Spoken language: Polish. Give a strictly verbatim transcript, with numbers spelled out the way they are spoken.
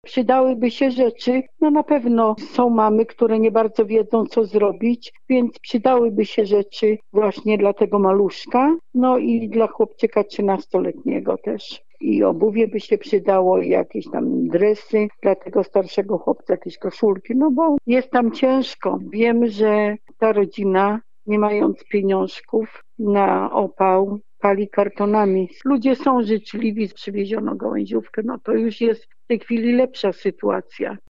Przydałyby się rzeczy, no na pewno są mamy, które nie bardzo wiedzą, co zrobić, więc przydałyby się rzeczy właśnie dla tego maluszka, no i dla chłopczyka trzynastoletniego też. I obuwie by się przydało, i jakieś tam dresy dla tego starszego chłopca, jakieś koszulki, no bo jest tam ciężko. Wiem, że ta rodzina, nie mając pieniążków na opał, pali kartonami. Ludzie są życzliwi, przywieziono gałęziówkę, no to już jest w tej chwili lepsza sytuacja.